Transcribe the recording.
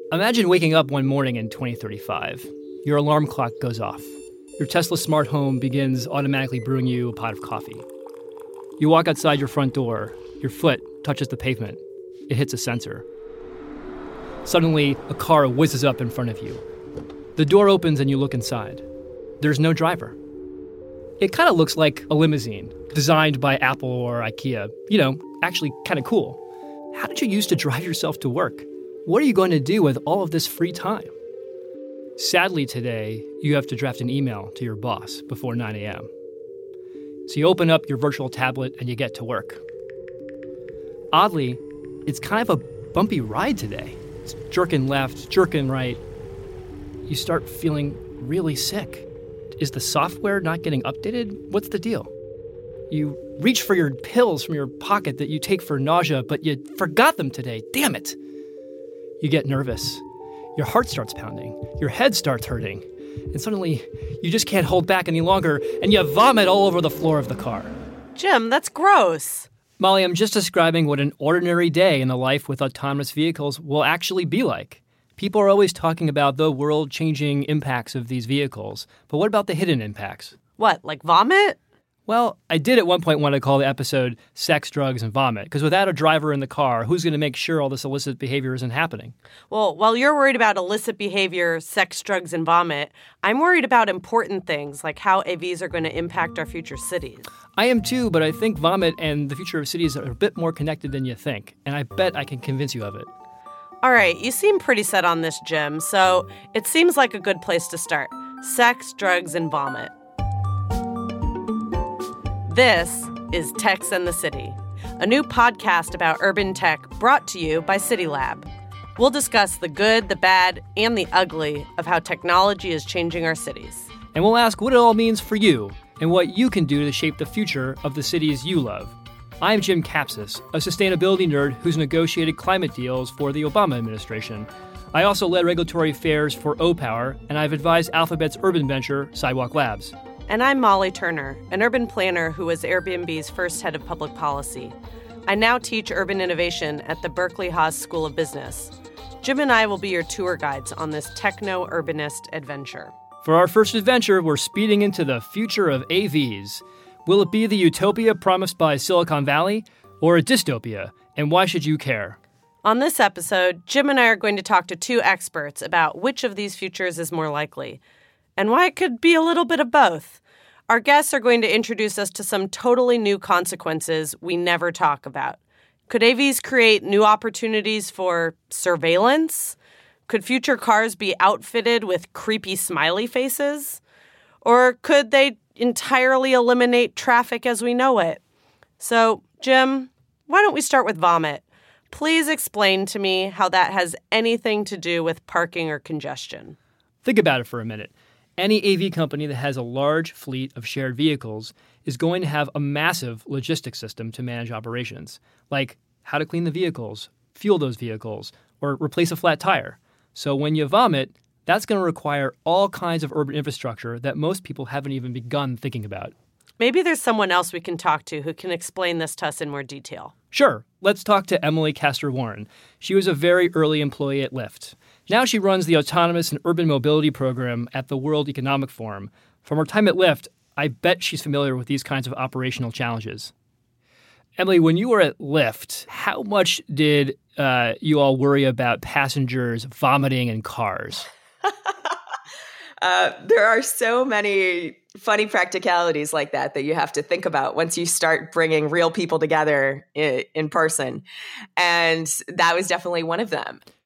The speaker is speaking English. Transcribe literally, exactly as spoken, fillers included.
Imagine waking up one morning in twenty thirty-five. Your alarm clock goes off. Your Tesla smart home begins automatically brewing you a pot of coffee. You walk outside your front door. Your foot touches the pavement. It hits a sensor. Suddenly, a car whizzes up in front of you. The door opens and you look inside. There's no driver. It kind of looks like a limousine, designed by Apple or IKEA. You know, actually kind of cool. How did you used to drive yourself to work? What are you going to do with all of this free time? Sadly today, you have to draft an email to your boss before nine a.m. So you open up your virtual tablet and you get to work. Oddly, it's kind of a bumpy ride today. It's jerking left, jerking right. You start feeling really sick. Is the software not getting updated? What's the deal? You reach for your pills from your pocket that you take for nausea, but you forgot them today. Damn it! You get nervous. Your heart starts pounding. Your head starts hurting. And suddenly, you just can't hold back any longer, and you vomit all over the floor of the car. Jim, that's gross. Molly, I'm just describing what an ordinary day in the life with autonomous vehicles will actually be like. People are always talking about the world-changing impacts of these vehicles. But what about the hidden impacts? What, like vomit? Well, I did at one point want to call the episode Sex, Drugs, and Vomit, because without a driver in the car, who's going to make sure all this illicit behavior isn't happening? Well, while you're worried about illicit behavior, sex, drugs, and vomit, I'm worried about important things, like how A Vs are going to impact our future cities. I am too, but I think vomit and the future of cities are a bit more connected than you think, and I bet I can convince you of it. All right, you seem pretty set on this, Jim, so it seems like a good place to start. Sex, drugs, and vomit. This is Techs and the City, a new podcast about urban tech brought to you by CityLab. We'll discuss the good, the bad, and the ugly of how technology is changing our cities. And we'll ask what it all means for you and what you can do to shape the future of the cities you love. I'm Jim Kapsis, a sustainability nerd who's negotiated climate deals for the Obama administration. I also led regulatory affairs for O-Power, and I've advised Alphabet's urban venture, Sidewalk Labs. And I'm Molly Turner, an urban planner who was Airbnb's first head of public policy. I now teach urban innovation at the Berkeley Haas School of Business. Jim and I will be your tour guides on this techno-urbanist adventure. For our first adventure, we're speeding into the future of A Vs. Will it be the utopia promised by Silicon Valley or a dystopia? And why should you care? On this episode, Jim and I are going to talk to two experts about which of these futures is more likely, and why it could be a little bit of both. Our guests are going to introduce us to some totally new consequences we never talk about. Could A Vs create new opportunities for surveillance? Could future cars be outfitted with creepy smiley faces? Or could they entirely eliminate traffic as we know it? So, Jim, why don't we start with vomit? Please explain to me how that has anything to do with parking or congestion. Think about it for a minute. Any A V company that has a large fleet of shared vehicles is going to have a massive logistics system to manage operations, like how to clean the vehicles, fuel those vehicles, or replace a flat tire. So when you vomit, that's going to require all kinds of urban infrastructure that most people haven't even begun thinking about. Maybe there's someone else we can talk to who can explain this to us in more detail. Sure. Let's talk to Emily Castor-Warren. She was a very early employee at Lyft. Now she runs the Autonomous and Urban Mobility Program at the World Economic Forum. From her time at Lyft, I bet she's familiar with these kinds of operational challenges. Emily, when you were at Lyft, how much did uh, you all worry about passengers vomiting in cars? Uh, there are so many funny practicalities like that that you have to think about once you start bringing real people together in, in person. And that was definitely one of them.